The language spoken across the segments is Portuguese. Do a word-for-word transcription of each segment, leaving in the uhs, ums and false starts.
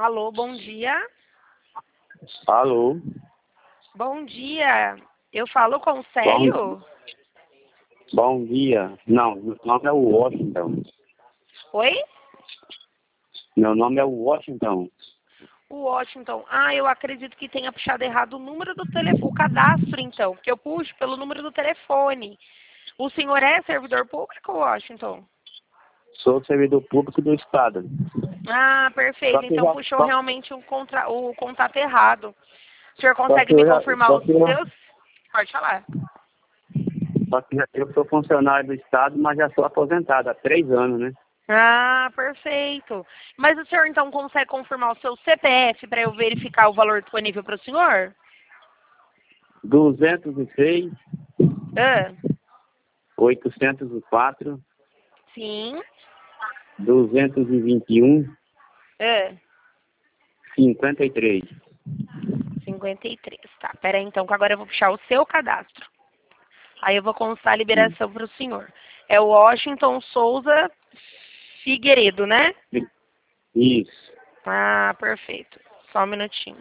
Alô, bom dia. Alô? Bom dia. Eu falo com o Bom, Célio? bom dia. Não, meu nome é Washington. Oi? Meu nome é Washington. O Washington. Ah, eu acredito que tenha puxado errado o número do telefone, o cadastro, então, porque eu puxo pelo número do telefone. O senhor é servidor público, Washington? Sou servidor público do Estado. Ah, Só perfeito. que Então já, puxou só, realmente um contra... o contato errado. O senhor só consegue que me eu já, confirmar só os que eu, seus? Pode falar. só que já- eu sou funcionário do Estado, mas já sou aposentado há três anos, né? Ah, perfeito. Mas o senhor então consegue confirmar o seu C P F para eu verificar o valor disponível para o senhor? duzentos e seis, Ah, oitocentos e quatro, sim. duzentos e vinte e um, Ah, cinquenta e três. cinquenta e três. Tá, pera aí então que agora eu vou puxar o seu cadastro. Aí eu vou constar a Hum. liberação para o senhor. É o Washington Souza Figueiredo, né? Isso. Ah, perfeito. Só um minutinho.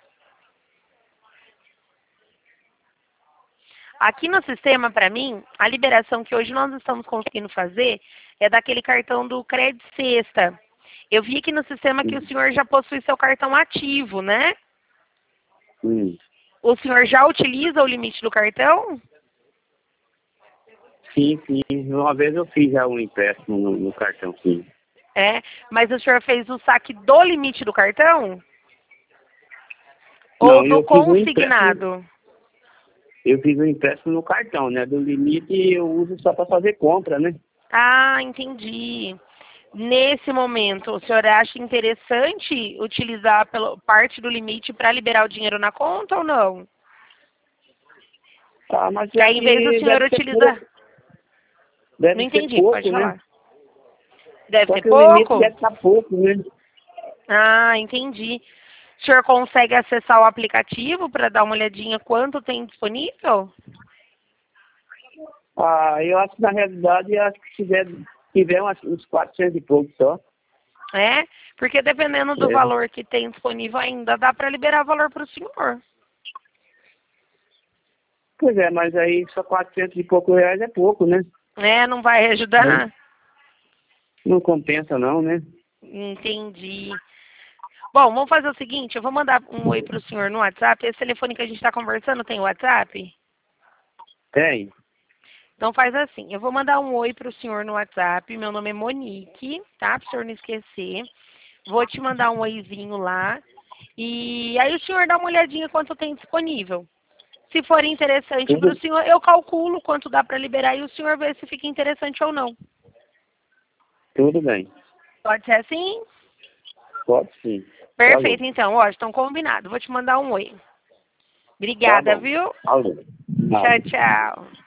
Aqui no sistema, para mim, a liberação que hoje nós estamos conseguindo fazer é daquele cartão do Crédito Sexta. Eu vi aqui no sistema que o senhor já possui seu cartão ativo, né? Hum. O senhor já utiliza o limite do cartão? Sim, sim. Uma vez eu fiz já um empréstimo no, no cartão, sim. É, mas o senhor fez o saque do limite do cartão? Ou Não, do eu fiz um empréstimo. consignado? Eu fiz um empréstimo no cartão, né? Do limite eu uso só para fazer compra, né? Ah, entendi. Nesse momento, o senhor acha interessante utilizar pelo, parte do limite para liberar o dinheiro na conta ou não? Ah, mas Que é aí, em vez do que senhor deve ser utilizar... pouco. Não Deve ser entendi, pode pouco, né? falar. Deve Só ser que o limite pouco? deve estar pouco, né? Ah, entendi. O senhor consegue acessar o aplicativo para dar uma olhadinha quanto tem disponível? Ah, eu acho que na realidade, eu acho que se tiver, tiver umas, uns quatrocentos e pouco só. É? Porque dependendo do É. valor que tem disponível ainda, dá para liberar valor para o senhor. Pois é, mas aí só quatrocentos e pouco reais é pouco, né? É, não vai Aí ajudar? não compensa não, né? Entendi. Bom, vamos fazer o seguinte, eu vou mandar um oi para o senhor no WhatsApp. Esse telefone que a gente está conversando tem WhatsApp? Tem. Então faz assim, eu vou mandar um oi para o senhor no WhatsApp. Meu nome é Monique, tá? Para o senhor não esquecer. Vou te mandar um oizinho lá. E aí o senhor dá uma olhadinha quanto tem disponível. Se for interessante para o Tudo, senhor, eu calculo quanto dá para liberar e o senhor vê se fica interessante ou não. tudo bem. Pode ser assim? Pode sim. Falou. Perfeito, então. Ó, estão combinados. Vou te mandar um oi. Tá Obrigada, bom. viu? Falou. Tchau, Nada. tchau.